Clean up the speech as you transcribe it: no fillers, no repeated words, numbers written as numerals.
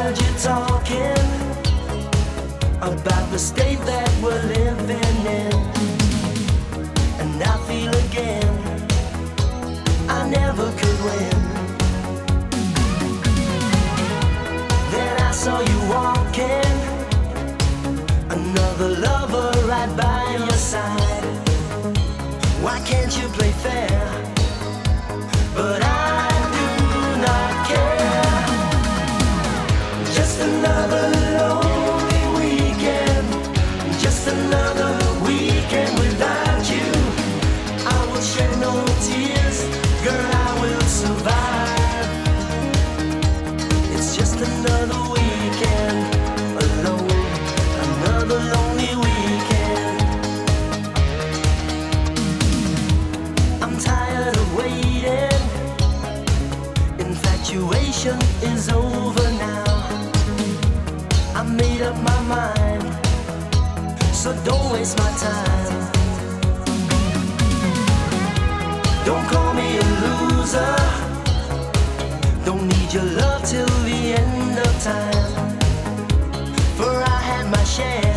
heard you talking about the state that we're living in, and I feel again I never could win. Then I saw you walking, another lover right by your side. Why can't you play fair? But I do not care. Just another lonely weekend, just another weekend without you. I will shed no tears, girl, I will survive. It's just another weekend alone, another lonely weekend. I'm tired of waiting, infatuation is over now. I made up my mind, so don't waste my time. Don't call me a loser, don't need your love till the end of time. For I had my share